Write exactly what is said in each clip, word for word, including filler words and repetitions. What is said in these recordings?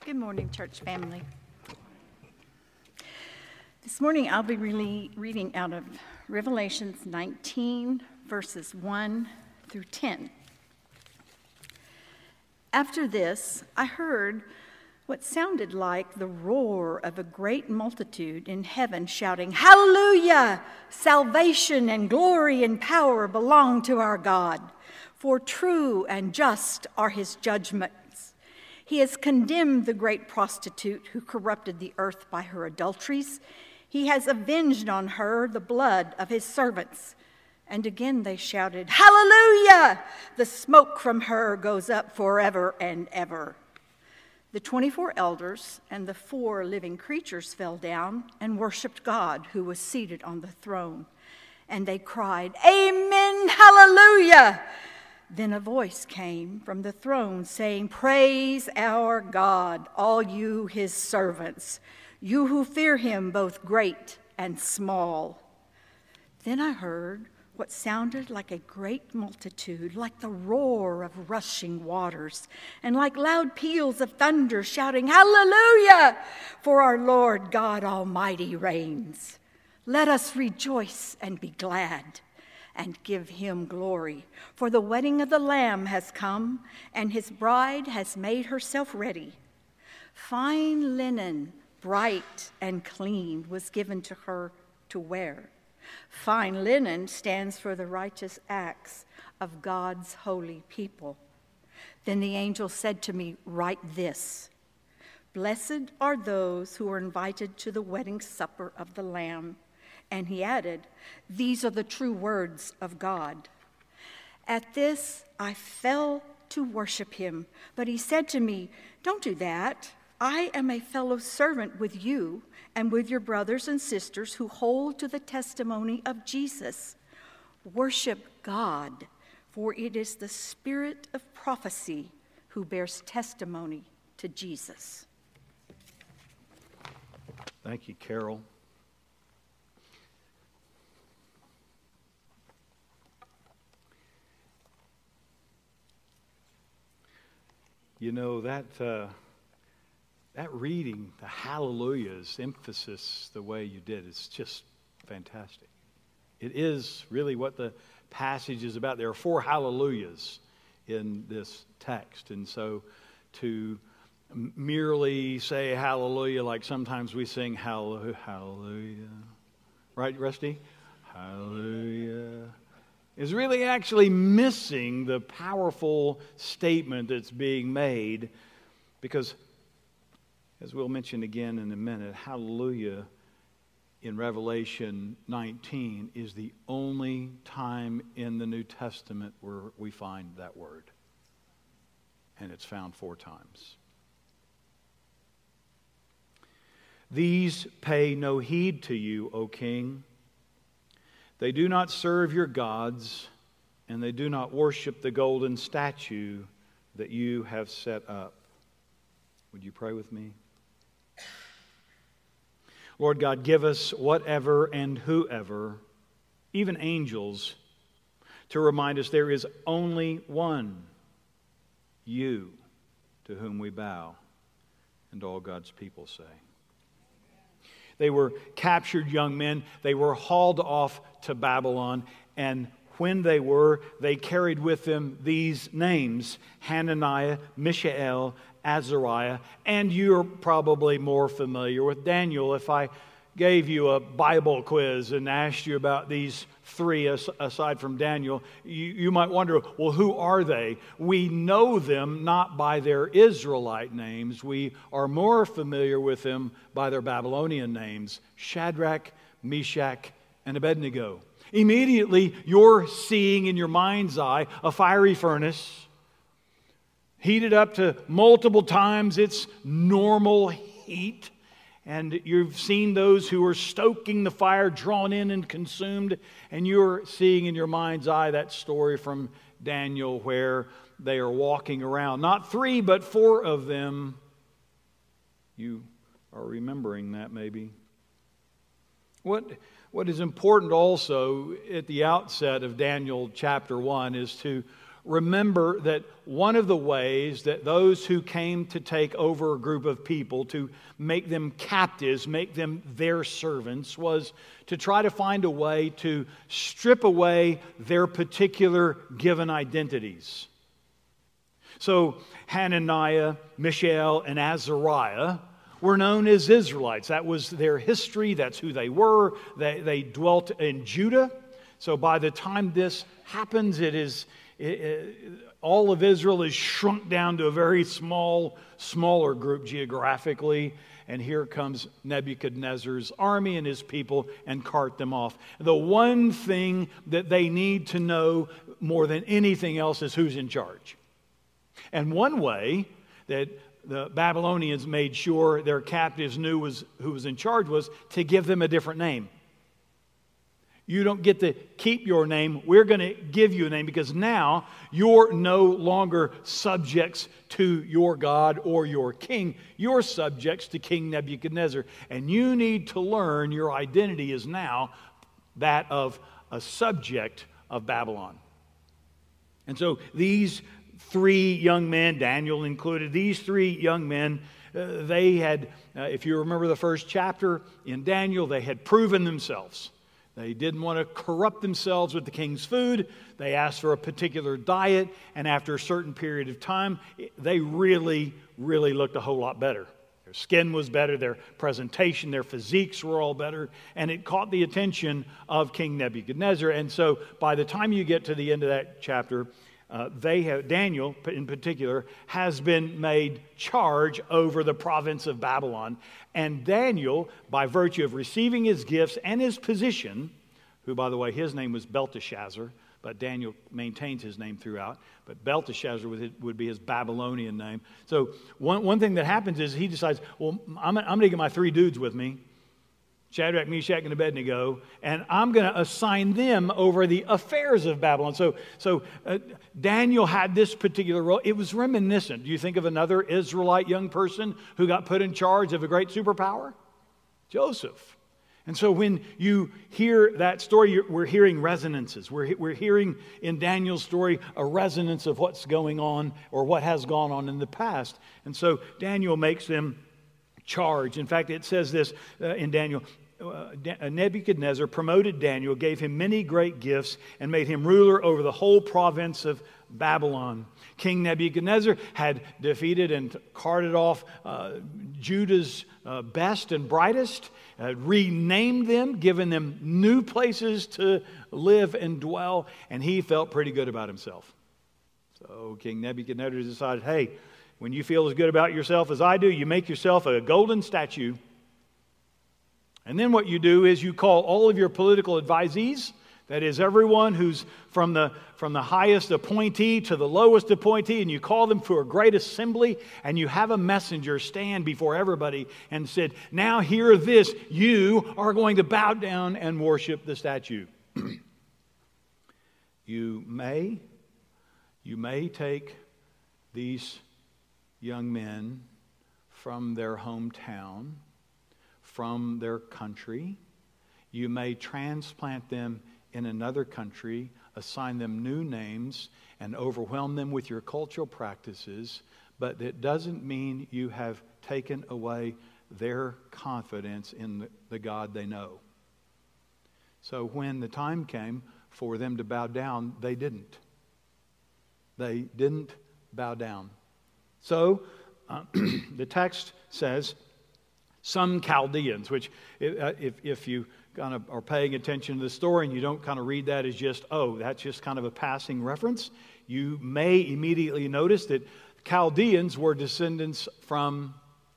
Good morning, church family. This morning I'll be really reading out of Revelations nineteen, verses one through ten. After this, I heard what sounded like the roar of a great multitude in heaven shouting, "Hallelujah! Salvation and glory and power belong to our God, for true and just are his judgments. He has condemned the great prostitute who corrupted the earth by her adulteries. He has avenged on her the blood of his servants." And again they shouted, "Hallelujah! The smoke from her goes up forever and ever." The twenty-four elders and the four living creatures fell down and worshiped God who was seated on the throne. And they cried, "Amen, hallelujah!" Then a voice came from the throne saying, "Praise our God, all you his servants, you who fear him, both great and small." Then I heard what sounded like a great multitude, like the roar of rushing waters, and like loud peals of thunder, shouting, "Hallelujah! For our Lord God Almighty reigns. Let us rejoice and be glad and give him glory. For the wedding of the Lamb has come, and his bride has made herself ready. Fine linen, bright and clean, was given to her to wear. Fine linen stands for the righteous acts of God's holy people." Then the angel said to me, "Write this: Blessed are those who are invited to the wedding supper of the Lamb." And he added, "These are the true words of God." At this, I fell to worship him. But he said to me, "Don't do that. I am a fellow servant with you and with your brothers and sisters who hold to the testimony of Jesus. Worship God, for it is the spirit of prophecy who bears testimony to Jesus." Thank you, Carol. You know, that uh, that reading, the hallelujahs, emphasis the way you did, it's just fantastic. It is really what the passage is about. There are four hallelujahs in this text. And so to merely say hallelujah like sometimes we sing hallelujah, hallelujah. Right, Rusty? Hallelujah. Is really actually missing the powerful statement that's being made, because, as we'll mention again in a minute, hallelujah in Revelation nineteen is the only time in the New Testament where we find that word. And it's found four times. "These pay no heed to you, O King. They do not serve your gods, and they do not worship the golden statue that you have set up." Would you pray with me? Lord God, give us whatever and whoever, even angels, to remind us there is only one, you, to whom we bow, and all God's people say. They were captured young men. They were hauled off to Babylon. And when they were, they carried with them these names: Hananiah, Mishael, Azariah. And you're probably more familiar with Daniel. If I gave you a Bible quiz and asked you about these three aside from Daniel, you, you might wonder, well, who are they? We know them not by their Israelite names. We are more familiar with them by their Babylonian names: Shadrach, Meshach, and Abednego. Immediately, you're seeing in your mind's eye a fiery furnace, heated up to multiple times its normal heat. And you've seen those who are stoking the fire drawn in and consumed. And you're seeing in your mind's eye that story from Daniel where they are walking around. Not three, but four of them. You are remembering that maybe. What, what is important also at the outset of Daniel chapter one is to remember that one of the ways that those who came to take over a group of people, to make them captives, make them their servants, was to try to find a way to strip away their particular given identities. So Hananiah, Mishael, and Azariah were known as Israelites. That was their history. That's who they were. They, they dwelt in Judah. So by the time this happens, it is it, it, all of Israel is shrunk down to a very small, smaller group geographically. And here comes Nebuchadnezzar's army and his people and cart them off. The one thing that they need to know more than anything else is who's in charge. And one way that the Babylonians made sure their captives knew was who was in charge was to give them a different name. You don't get to keep your name. We're going to give you a name because now you're no longer subjects to your God or your king. You're subjects to King Nebuchadnezzar. And you need to learn your identity is now that of a subject of Babylon. And so these three young men, Daniel included, these three young men, uh, they had, uh, if you remember the first chapter in Daniel, they had proven themselves. They didn't want to corrupt themselves with the king's food. They asked for a particular diet, and after a certain period of time, they really, really looked a whole lot better. Their skin was better, their presentation, their physiques were all better, and it caught the attention of King Nebuchadnezzar. And so by the time you get to the end of that chapter, uh, they have, Daniel in particular has been made charge over the province of Babylon. And Daniel, by virtue of receiving his gifts and his position, who, by the way, his name was Belteshazzar, but Daniel maintains his name throughout. But Belteshazzar would be his Babylonian name. So one, one thing that happens is he decides, well, I'm, I'm going to get my three dudes with me, Shadrach, Meshach, and Abednego, and I'm going to assign them over the affairs of Babylon. So, so uh, Daniel had this particular role. It was reminiscent. Do you think of another Israelite young person who got put in charge of a great superpower? Joseph. And so when you hear that story, we're hearing resonances. We're, we're hearing in Daniel's story a resonance of what's going on or what has gone on in the past. And so Daniel makes them charge. In fact, it says this uh, in Daniel, uh, Nebuchadnezzar promoted Daniel, gave him many great gifts, and made him ruler over the whole province of Babylon. King Nebuchadnezzar had defeated and carted off uh, Judah's uh, best and brightest, uh, renamed them, given them new places to live and dwell, and he felt pretty good about himself. So King Nebuchadnezzar decided, hey, when you feel as good about yourself as I do, you make yourself a golden statue. And then what you do is you call all of your political advisees, that is everyone who's from the, from the highest appointee to the lowest appointee, and you call them for a great assembly, and you have a messenger stand before everybody and said, now hear this, you are going to bow down and worship the statue. you may, you may take these young men from their hometown, from their country. You may transplant them in another country, assign them new names, and overwhelm them with your cultural practices, but it doesn't mean you have taken away their confidence in the, the God they know. So when the time came for them to bow down, they didn't. They didn't bow down. So, uh, the text says, some Chaldeans, which uh, if, if you kind of are paying attention to the story and you don't kind of read that as just, oh, that's just kind of a passing reference, you may immediately notice that Chaldeans were descendants from,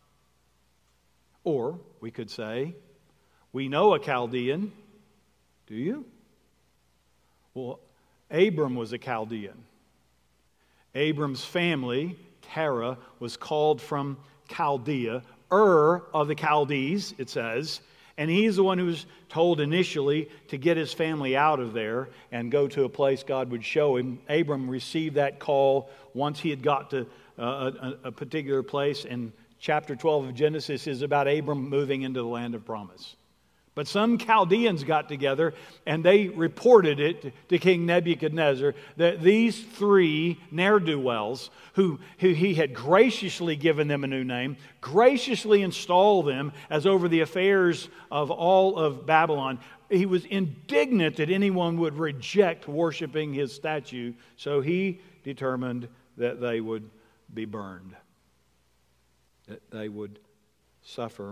or we could say, we know a Chaldean. Do you? Well, Abram was a Chaldean. Abram's family, Terah, was called from Chaldea, Ur of the Chaldees, it says, and he's the one who was told initially to get his family out of there and go to a place God would show him. Abram received that call once he had got to uh, a, a particular place, and chapter twelve of Genesis is about Abram moving into the land of promise. But some Chaldeans got together and they reported it to King Nebuchadnezzar that these three ne'er-do-wells, who, who he had graciously given them a new name, graciously installed them as over the affairs of all of Babylon. He was indignant that anyone would reject worshiping his statue, so he determined that they would be burned, that they would suffer.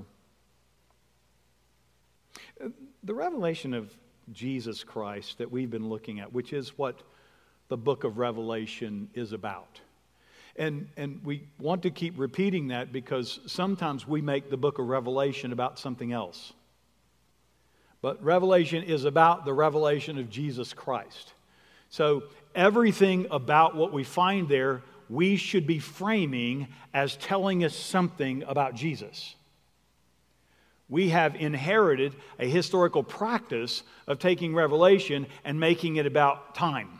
The revelation of Jesus Christ that we've been looking at, which is what the book of Revelation is about. And, and we want to keep repeating that because sometimes we make the book of Revelation about something else. But Revelation is about the revelation of Jesus Christ. So everything about what we find there, we should be framing as telling us something about Jesus. We have inherited a historical practice of taking Revelation and making it about time.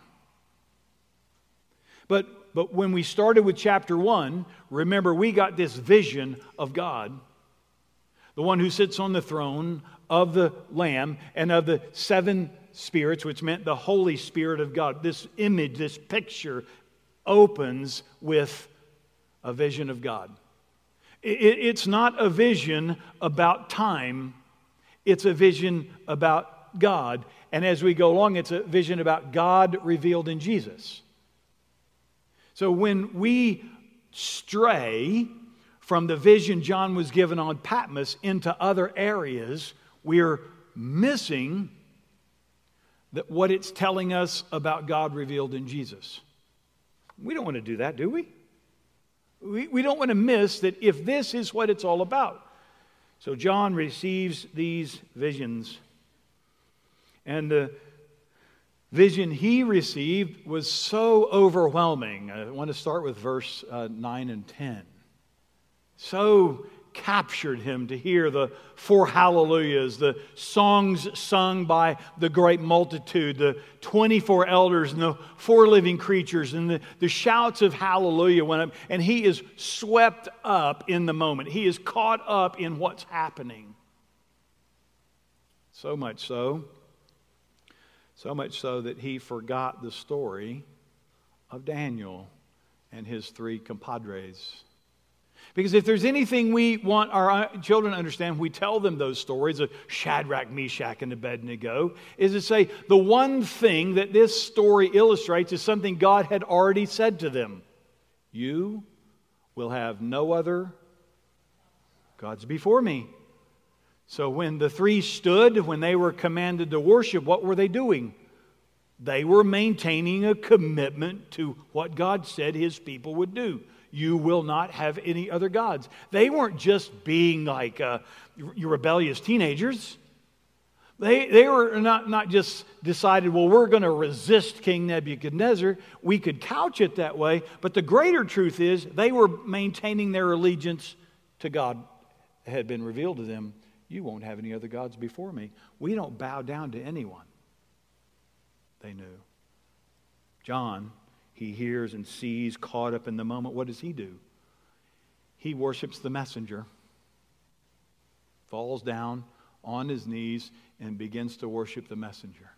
But, but when we started with chapter one, remember we got this vision of God, the one who sits on the throne, of the Lamb, and of the seven spirits, which meant the Holy Spirit of God. This image, this picture opens with a vision of God. It's not a vision about time. It's a vision about God. And as we go along, it's a vision about God revealed in Jesus. So when we stray from the vision John was given on Patmos into other areas, we're missing that what it's telling us about God revealed in Jesus. We don't want to do that, do we? We, we don't want to miss that if this is what it's all about. So John receives these visions. And the vision he received was so overwhelming. I want to start with verse uh, nine and ten. So captured him to hear the four hallelujahs, the songs sung by the great multitude, the twenty-four elders and the four living creatures, and the, the shouts of hallelujah went up, and he is swept up in the moment. He is caught up in what's happening. So much so, so much so that he forgot the story of Daniel and his three compadres. Because if there's anything we want our children to understand, we tell them those stories of Shadrach, Meshach, and Abednego, is to say the one thing that this story illustrates is something God had already said to them. You will have no other gods before me. So when the three stood, when they were commanded to worship, what were they doing? They were maintaining a commitment to what God said His people would do. You will not have any other gods. They weren't just being like uh, rebellious teenagers. They, they were not, not just decided, well, we're going to resist King Nebuchadnezzar. We could couch it that way. But the greater truth is they were maintaining their allegiance to God that had been revealed to them. You won't have any other gods before me. We don't bow down to anyone. They knew. John, he hears and sees, caught up in the moment. What does he do? He worships the messenger, falls down on his knees, and begins to worship the messenger.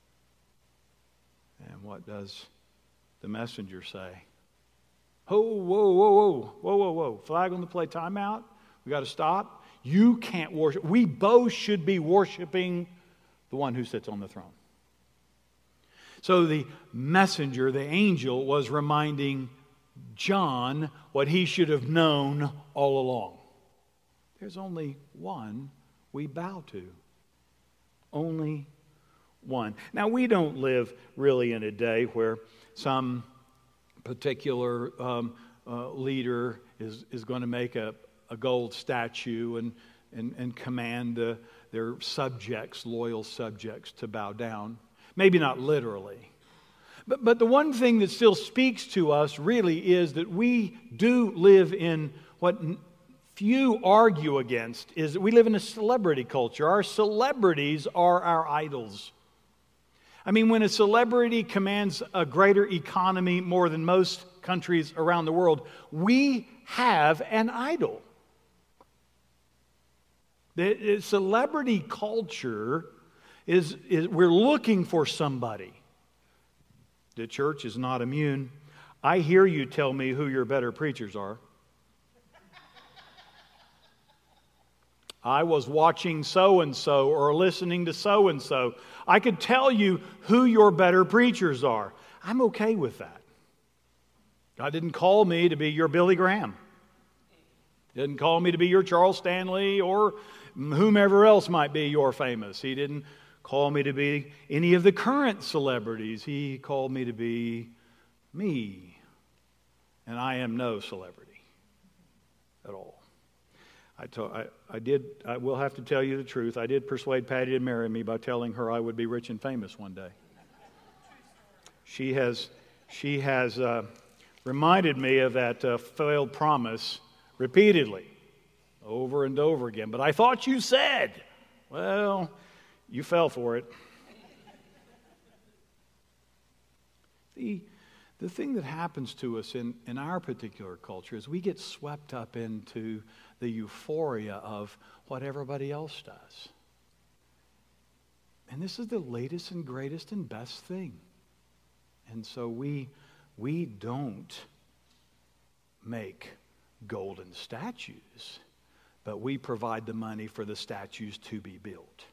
And what does the messenger say? Oh, whoa, whoa, whoa, whoa, whoa, whoa. Flag on the play, timeout. We got to stop. You can't worship. We both should be worshiping the one who sits on the throne. So the messenger, the angel, was reminding John what he should have known all along. There's only one we bow to. Only one. Now, we don't live really in a day where some particular um, uh, leader is, is going to make a, a gold statue and, and, and command uh, their subjects, loyal subjects, to bow down. Maybe not literally. But, but the one thing that still speaks to us really is that we do live in what few argue against, is that we live in a celebrity culture. Our celebrities are our idols. I mean, when a celebrity commands a greater economy more than most countries around the world, we have an idol. The celebrity culture is, is we're looking for somebody. The church is not immune. I hear you tell me who your better preachers are. I was watching so-and-so or listening to so-and-so. I could tell you who your better preachers are. I'm okay with that. God didn't call me to be your Billy Graham. He didn't call me to be your Charles Stanley or whomever else might be your famous. He didn't call me to be any of the current celebrities. He called me to be me. And I am no celebrity at all. I, told, I, I did, I will have to tell you the truth. I did persuade Patty to marry me by telling her I would be rich and famous one day. She has, she has uh, reminded me of that uh, failed promise repeatedly, over and over again. But I thought you said, well, you fell for it. The, the thing that happens to us in, in our particular culture is we get swept up into the euphoria of what everybody else does. And this is the latest and greatest and best thing. And so we, we don't make golden statues, but we provide the money for the statues to be built.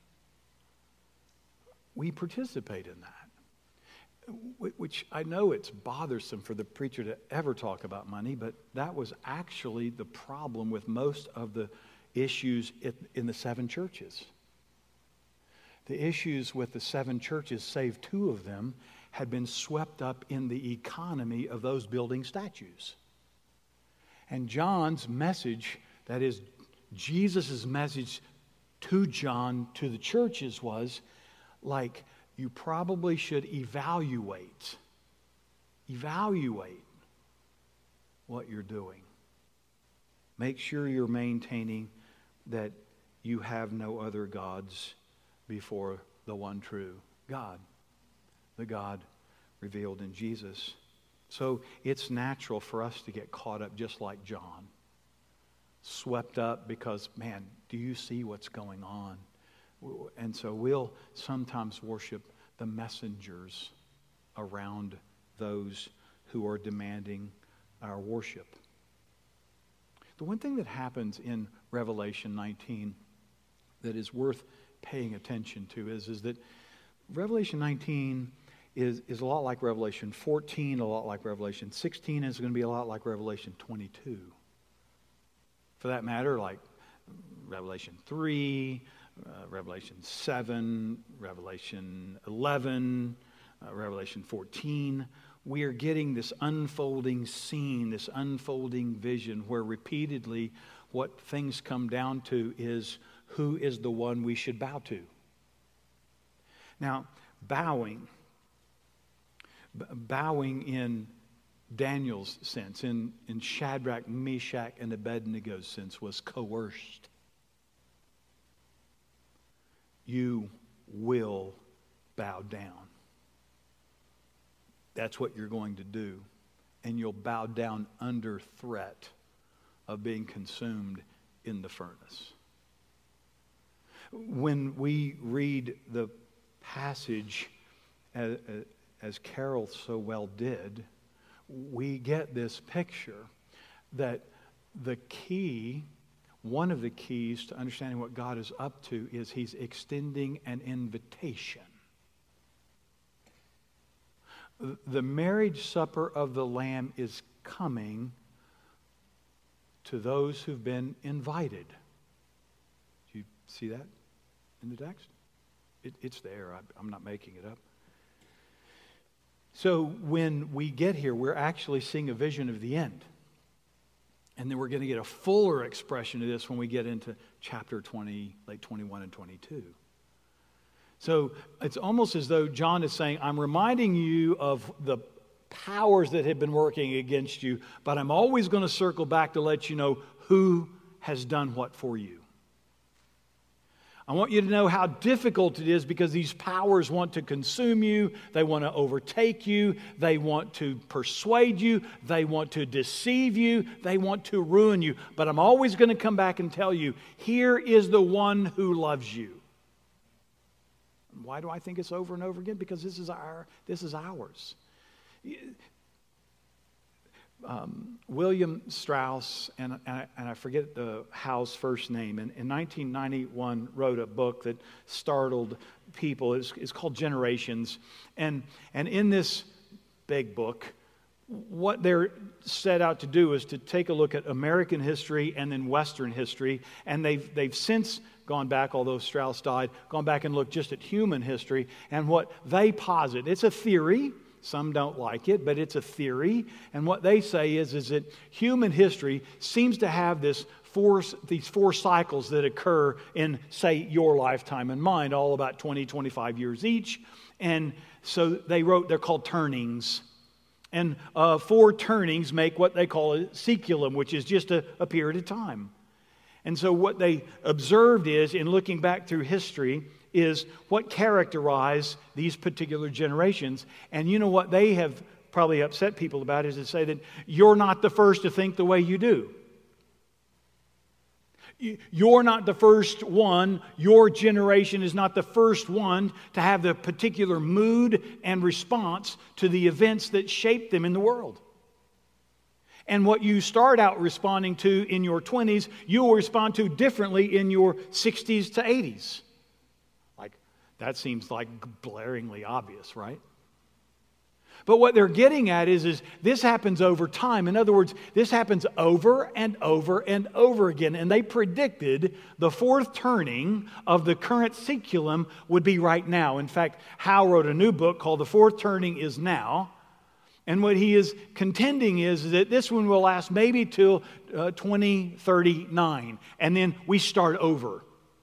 We participate in that, which I know it's bothersome for the preacher to ever talk about money, but that was actually the problem with most of the issues in the seven churches. The issues with the seven churches, save two of them, had been swept up in the economy of those building statues. And John's message, that is Jesus' message to John, to the churches, was like, you probably should evaluate, evaluate what you're doing. Make sure you're maintaining that you have no other gods before the one true God, the God revealed in Jesus. So it's natural for us to get caught up just like John. Swept up because, man, do you see what's going on? And so we'll sometimes worship the messengers around those who are demanding our worship. The one thing that happens in Revelation nineteen that is worth paying attention to is, is that Revelation nineteen is, is a lot like Revelation fourteen, a lot like Revelation sixteen, and it's going to be a lot like Revelation twenty-two. For that matter, like Revelation three, uh, Revelation seven, Revelation eleven, uh, Revelation fourteen. We are getting this unfolding scene, this unfolding vision where repeatedly what things come down to is who is the one we should bow to. Now, bowing, b- bowing in Daniel's sense, in, in Shadrach, Meshach, and Abednego's sense, was coerced. You will bow down. That's what you're going to do. And you'll bow down under threat of being consumed in the furnace. When we read the passage, as, as Carol so well did, we get this picture that the key, one of the keys to understanding what God is up to, is He's extending an invitation. The marriage supper of the Lamb is coming to those who've been invited. Do you see that in the text? It, it's there. I, I'm not making it up. So when we get here, we're actually seeing a vision of the end. And then we're going to get a fuller expression of this when we get into chapter twenty, like twenty-one and twenty-two. So it's almost as though John is saying, I'm reminding you of the powers that have been working against you, but I'm always going to circle back to let you know who has done what for you. I want you to know how difficult it is because these powers want to consume you. They want to overtake you. They want to persuade you. They want to deceive you. They want to ruin you. But I'm always going to come back and tell you, here is the one who loves you. Why do I think it's over and over again? Because this is our, this is ours. Um, William Strauss, and, and, I, and I forget the Howe's first name, in, in nineteen ninety-one wrote a book that startled people. It's, it's called Generations. And, and in this big book, what they're set out to do is to take a look at American history and then Western history. And they've, they've since gone back, although Strauss died, gone back and looked just at human history. And what they posit, it's a theory. Some don't like it, but it's a theory. And what they say is, is that human history seems to have this four, these four cycles that occur in, say, your lifetime and mine, all about twenty, twenty-five years each. And so they wrote, they're called turnings. And uh, four turnings make what they call a seculum, which is just a, a period of time. And so what they observed is, in looking back through history, is what characterized these particular generations. And you know what they have probably upset people about is to say that you're not the first to think the way you do. You're not the first one, your generation is not the first one to have the particular mood and response to the events that shaped them in the world. And what you start out responding to in your twenties, you will respond to differently in your sixties to eighties. Like, that seems like blaringly obvious, right? But what they're getting at is, is this happens over time. In other words, this happens over and over and over again. And they predicted the fourth turning of the current seculum would be right now. In fact, Howe wrote a new book called The Fourth Turning Is Now. And what he is contending is that this one will last maybe till uh, twenty thirty-nine. And then we start over.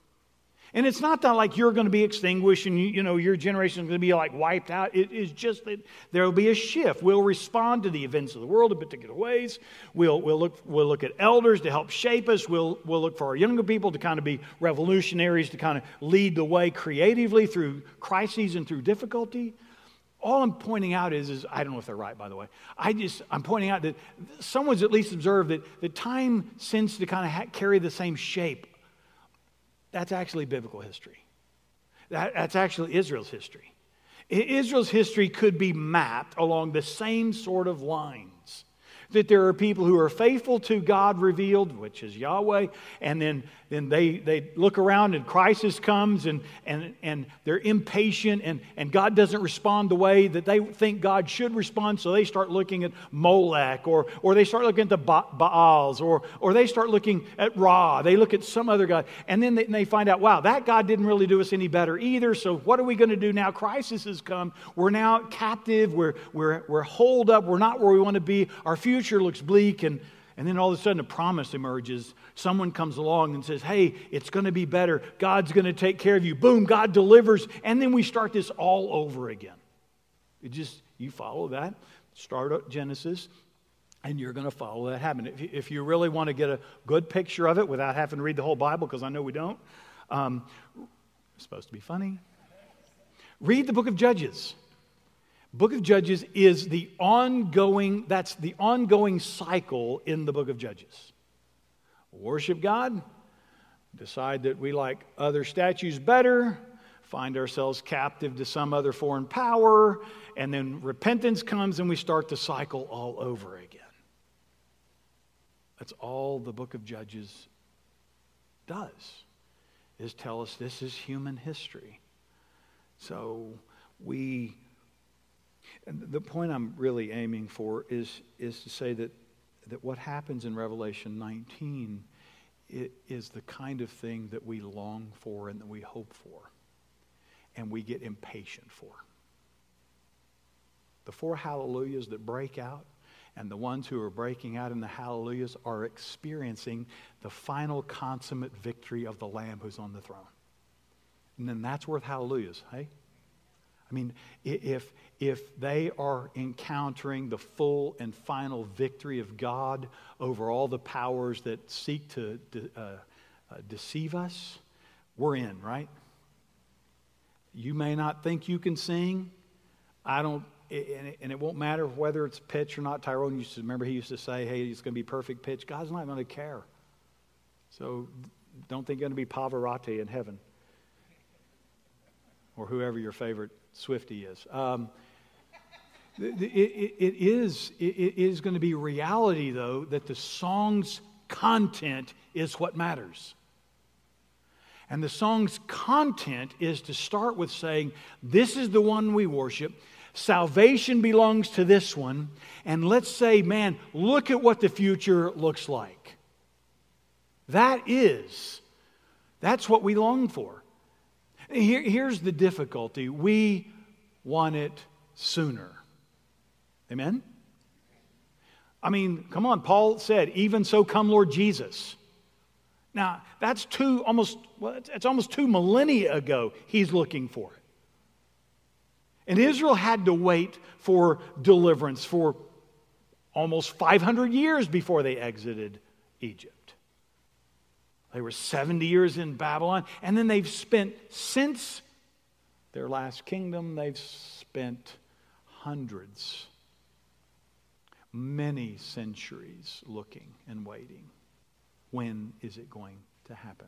And it's not that like you're going to be extinguished and you, you know your generation is going to be like wiped out. It is just that there will be a shift. We'll respond to the events of the world in particular ways. We'll we'll look we'll look at elders to help shape us. We'll we'll look for our younger people to kind of be revolutionaries, to kind of lead the way creatively through crises and through difficulty. All I'm pointing out is, is I don't know if they're right, by the way. I just I'm pointing out that someone's at least observed that the time seems to kind of ha- carry the same shape. That's actually biblical history. That, that's actually Israel's history. Israel's history could be mapped along the same sort of lines. That there are people who are faithful to God revealed, which is Yahweh, and then, then they, they look around and crisis comes and, and, and they're impatient and, and God doesn't respond the way that they think God should respond, so they start looking at Molech or, or they start looking at the ba- Baals or, or they start looking at Ra. They look at some other God and then they, and they find out, wow, that God didn't really do us any better either, so what are we going to do now? Crisis has come. We're now captive. We're, we're, we're holed up. We're not where we want to be. Our future looks bleak, and, and then all of a sudden a promise emerges. Someone comes along and says, hey, it's going to be better. God's going to take care of you. Boom, God delivers. And then we start this all over again. You just, you follow that. Start at Genesis, and you're going to follow that happen. If you, if you really want to get a good picture of it without having to read the whole Bible, because I know we don't, um, it's supposed to be funny. Read the book of Judges. Book of Judges is the ongoing, that's the ongoing cycle in the book of Judges. Worship God, decide that we like other statues better, find ourselves captive to some other foreign power, and then repentance comes and we start the cycle all over again. That's all the book of Judges does, is tell us this is human history. So we... And the point I'm really aiming for is, is to say that, that what happens in Revelation nineteen it is the kind of thing that we long for and that we hope for and we get impatient for. The four hallelujahs that break out and the ones who are breaking out in the hallelujahs are experiencing the final consummate victory of the Lamb who's on the throne. And then that's worth hallelujahs, hey? I mean, if if they are encountering the full and final victory of God over all the powers that seek to de- uh, uh, deceive us, we're in, right? You may not think you can sing. I don't, and it, and it won't matter whether it's pitch or not. Tyrone used to, remember he used to say, hey, it's going to be perfect pitch. God's not going to care. So don't think you're going to be Pavarotti in heaven. Or whoever your favorite Swiftie is. Um, it, it, it, is, it, it is going to be reality, though, that the song's content is what matters. And the song's content is to start with saying, this is the one we worship. Salvation belongs to this one. And let's say, man, look at what the future looks like. That is, that's what we long for. Here, here's the difficulty. We want it sooner. Amen? I mean, come on, Paul said, even so come Lord Jesus. Now, that's two almost, well, it's almost two millennia ago he's looking for it. And Israel had to wait for deliverance for almost five hundred years before they exited Egypt. They were seventy years in Babylon, and then they've spent, since their last kingdom, they've spent hundreds, many centuries looking and waiting. When is it going to happen?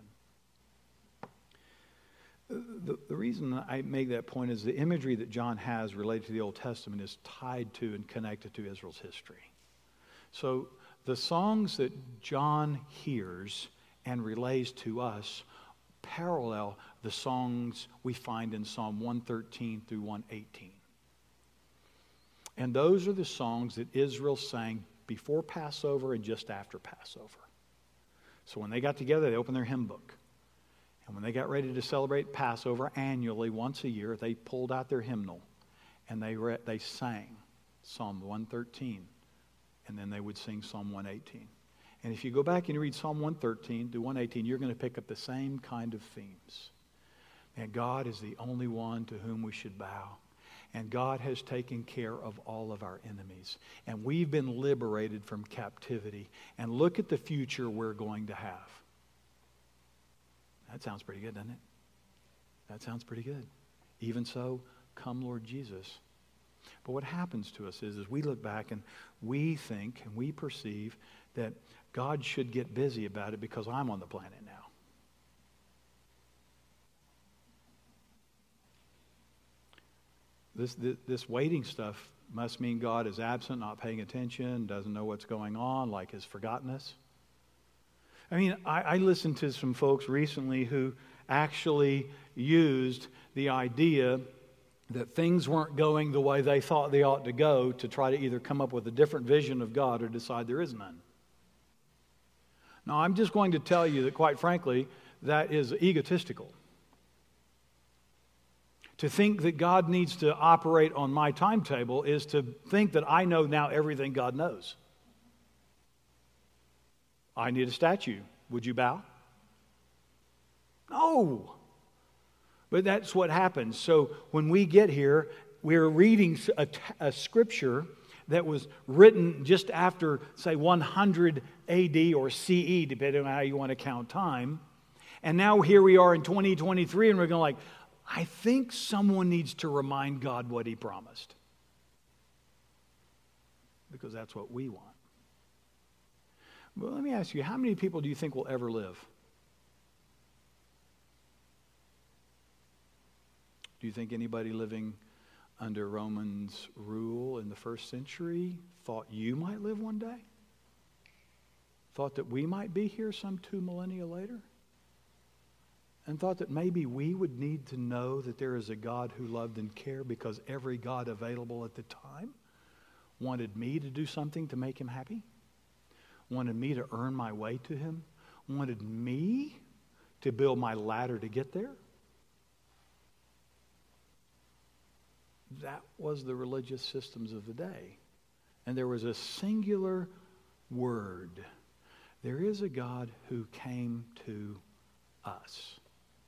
The, the reason I make that point is the imagery that John has related to the Old Testament is tied to and connected to Israel's history. So the songs that John hears and relays to us parallel the songs we find in Psalm one thirteen through one eighteen. And those are the songs that Israel sang before Passover and just after Passover. So when they got together, they opened their hymn book. And when they got ready to celebrate Passover annually, once a year, they pulled out their hymnal and they re- they sang Psalm one thirteen. And then they would sing Psalm one eighteen. And if you go back and you read Psalm one thirteen to one eighteen, you're going to pick up the same kind of themes. And God is the only one to whom we should bow. And God has taken care of all of our enemies. And we've been liberated from captivity. And look at the future we're going to have. That sounds pretty good, doesn't it? That sounds pretty good. Even so, come Lord Jesus. But what happens to us is, is we look back and we think and we perceive that God should get busy about it because I'm on the planet now. This, this, this waiting stuff must mean God is absent, not paying attention, doesn't know what's going on, like has forgotten us. I mean, I, I listened to some folks recently who actually used the idea that things weren't going the way they thought they ought to go to try to either come up with a different vision of God or decide there is none. Now, I'm just going to tell you that, quite frankly, that is egotistical. To think that God needs to operate on my timetable is to think that I know now everything God knows. I need a statue. Would you bow? No. But that's what happens. So when we get here, we're reading a, a scripture that was written just after, say, one hundred A D or C E, depending on how you want to count time. And now here we are in twenty twenty-three, and we're going like, I think someone needs to remind God what He promised. Because that's what we want. Well, let me ask you, how many people do you think will ever live? Do you think anybody living under Romans' rule in the first century thought you might live one day? Thought that we might be here some two millennia later? And thought that maybe we would need to know that there is a God who loved and cared because every God available at the time wanted me to do something to make Him happy? Wanted me to earn my way to Him? Wanted me to build my ladder to get there? That was the religious systems of the day. And there was a singular word. There is a God who came to us.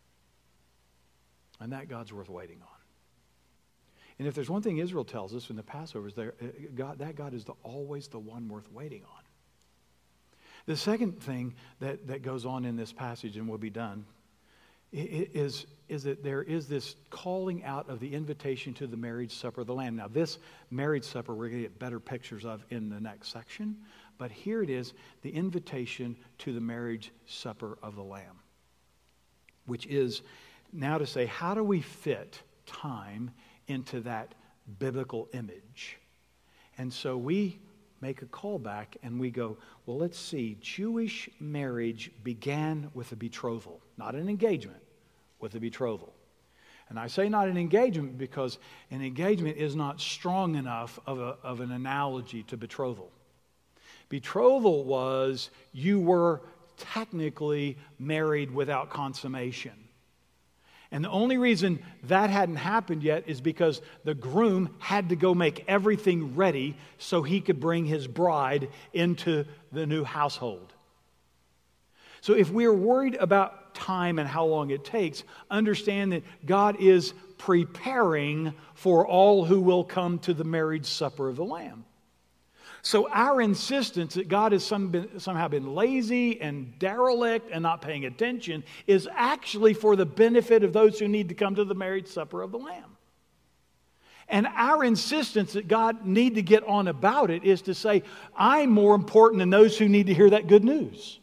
And that God's worth waiting on. And if there's one thing Israel tells us in the Passover, is there, God, that God is the, always the one worth waiting on. The second thing that, that goes on in this passage, and we'll be done, is, is that there is this calling out of the invitation to the marriage supper of the Lamb. Now, this marriage supper we're going to get better pictures of in the next section, but here it is, the invitation to the marriage supper of the Lamb, which is now to say, how do we fit time into that biblical image? And so we make a callback and we go, well, let's see, Jewish marriage began with a betrothal, not an engagement, with a betrothal. And I say not an engagement because an engagement is not strong enough of, a, of an analogy to betrothal. Betrothal was you were technically married without consummation. And the only reason that hadn't happened yet is because the groom had to go make everything ready so he could bring his bride into the new household. So if we're worried about time and how long it takes, understand that God is preparing for all who will come to the marriage supper of the Lamb. So our insistence that God has some been, somehow been lazy and derelict and not paying attention is actually for the benefit of those who need to come to the marriage supper of the Lamb. And our insistence that God need to get on about it is to say, I'm more important than those who need to hear that good news.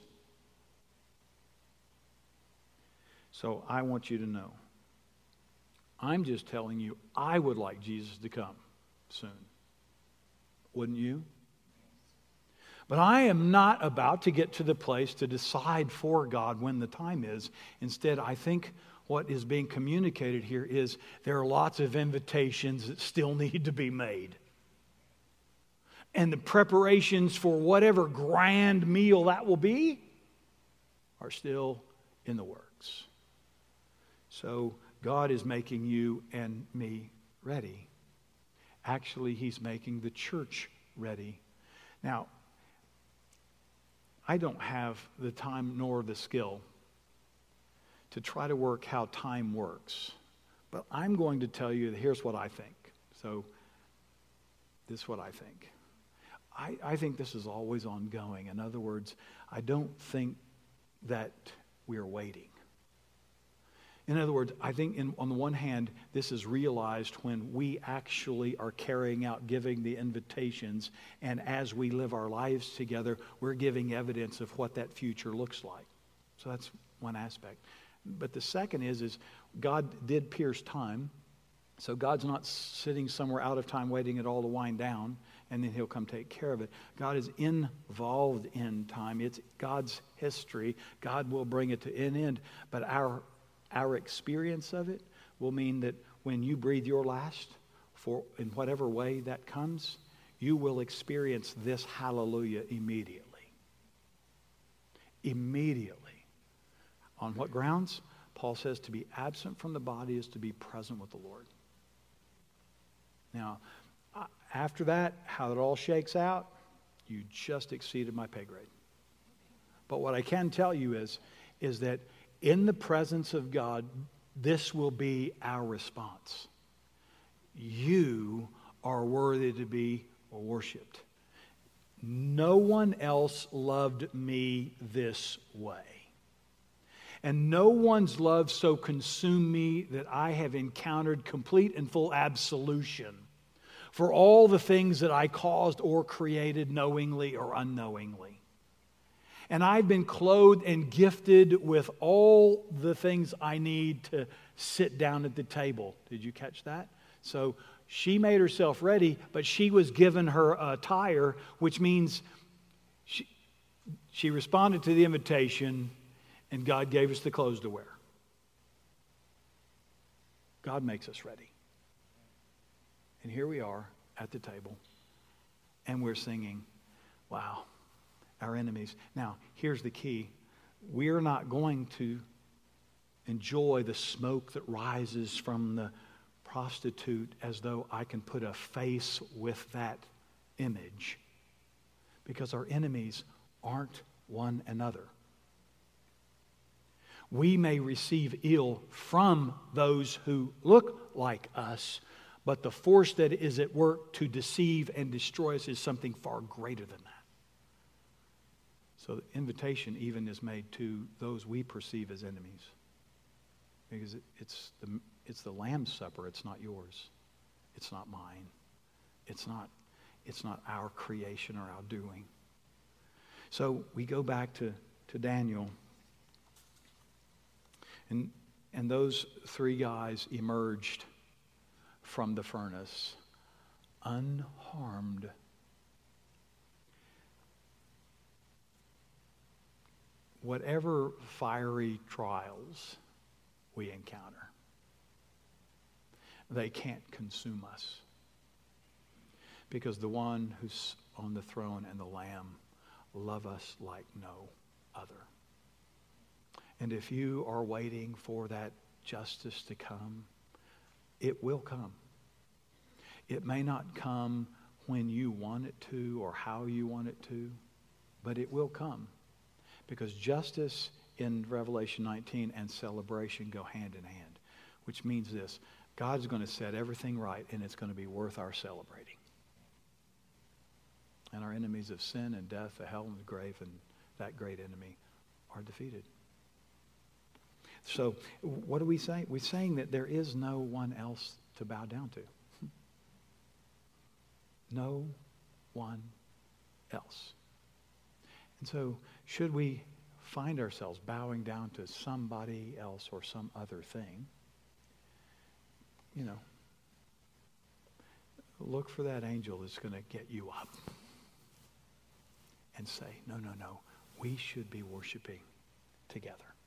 So I want you to know, I'm just telling you, I would like Jesus to come soon. Wouldn't you? But I am not about to get to the place to decide for God when the time is. Instead, I think what is being communicated here is there are lots of invitations that still need to be made. And the preparations for whatever grand meal that will be are still in the works. So God is making you and me ready. Actually, He's making the church ready. Now, I don't have the time nor the skill to try to work how time works. But I'm going to tell you that here's what I think. So, this is what I think. I, I think this is always ongoing. In other words, I don't think that we are waiting. In other words, I think in, on the one hand, this is realized when we actually are carrying out giving the invitations, and as we live our lives together, we're giving evidence of what that future looks like. So that's one aspect. But the second is, is God did pierce time, so God's not sitting somewhere out of time waiting it all to wind down, and then He'll come take care of it. God is involved in time. It's God's history. God will bring it to an end, but our Our experience of it will mean that when you breathe your last, for in whatever way that comes, you will experience this hallelujah immediately. Immediately. On what grounds? Paul says to be absent from the body is to be present with the Lord. Now, after that, how it all shakes out, you just exceeded my pay grade. But what I can tell you is, is that in the presence of God, this will be our response. You are worthy to be worshiped. No one else loved me this way. And no one's love so consumed me that I have encountered complete and full absolution for all the things that I caused or created knowingly or unknowingly. And I've been clothed and gifted with all the things I need to sit down at the table. Did you catch that? So she made herself ready, but she was given her attire, which means she, she responded to the invitation, and God gave us the clothes to wear. God makes us ready. And here we are at the table, and we're singing, wow. Our enemies. Now, here's the key. We're not going to enjoy the smoke that rises from the prostitute as though I can put a face with that image. Because our enemies aren't one another. We may receive ill from those who look like us, but the force that is at work to deceive and destroy us is something far greater than that. So the invitation even is made to those we perceive as enemies. Because it, it's, the, it's the Lamb's Supper. It's not yours. It's not mine. It's not, it's not our creation or our doing. So we go back to, to Daniel. And, and those three guys emerged from the furnace unharmed. Whatever fiery trials we encounter, they can't consume us. Because the one who's on the throne and the Lamb love us like no other. And if you are waiting for that justice to come, it will come. It may not come when you want it to or how you want it to, but it will come. Because justice in Revelation nineteen and celebration go hand in hand, which means this: God's going to set everything right, and it's going to be worth our celebrating. And our enemies of sin and death, the hell and the grave, and that great enemy are defeated. So what do we say? We're saying that there is no one else to bow down to. No one else. And so should we find ourselves bowing down to somebody else or some other thing, you know, look for that angel that's going to get you up and say, no, no, no, we should be worshiping together.